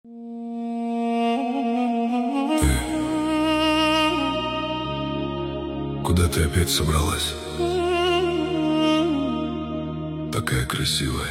Куда ты опять собралась? Такая красивая.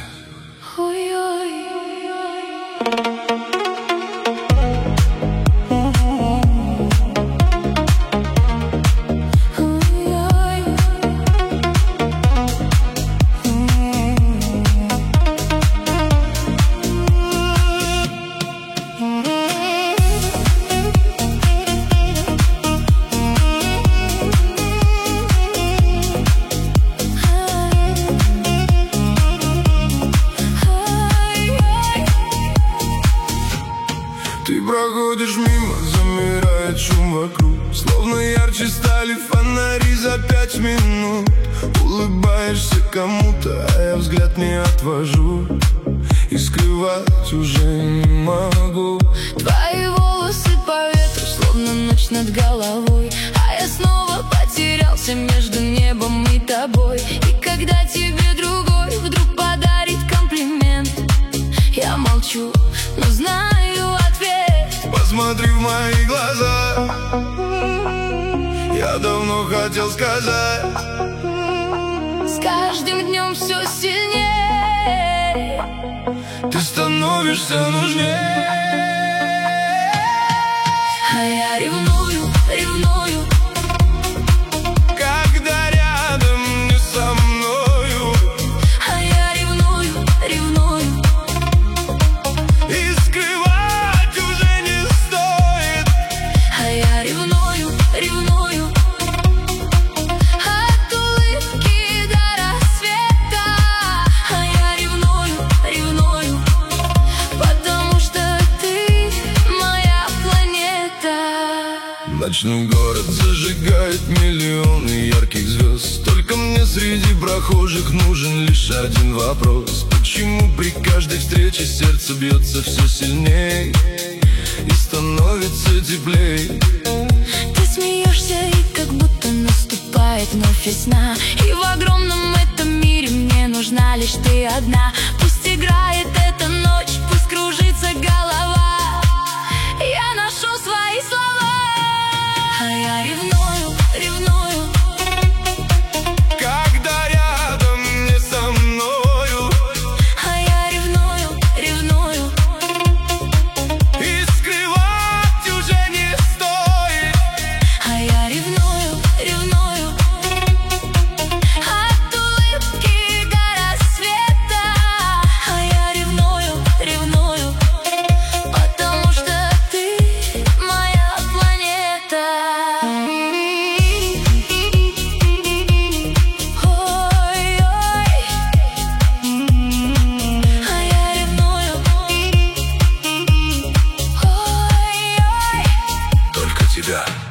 Ты проходишь мимо, замирает шум вокруг, словно ярче стали фонари за 5 минут. Улыбаешься кому-то, а я взгляд не отвожу, и скрывать уже не могу. Твои волосы по ветру, словно ночь над головой, а я снова потерялся между небом и тобой. И когда тебе другой вдруг подарит комплимент, я молчу, но знаю ответ. Посмотри в мои глаза, я давно хотел сказать. С каждым днем все сильнее ты становишься нужнее. А я ревную, ревную, когда рядом не со мною. а я ревную, ревную, И скрывать уже не стоит. а я ревную, ревную, от улыбки до рассвета. А я ревную, ревную, потому что ты моя планета. Ночной город зажигает миллионы ярких звезд. Только мне среди прохожих нужен лишь один вопрос: почему при каждой встрече сердце бьется все сильнее и становится теплей? Ты смеешься, и как будто наступает вновь весна, и в огромном этом мире мне нужна лишь ты одна. Пусть играет эта ночь, пусть кружится голова, я ношу свои слова. А я ревную, ревную, Когда рядом не со мною. а я ревную, ревную, И скрывать уже не стоит. а я ревную, ревную, от улыбки до рассвета. А я ревную, ревную, потому что ты моя планета. Ой-ой, а я ревную, ой-ой. Только тебя.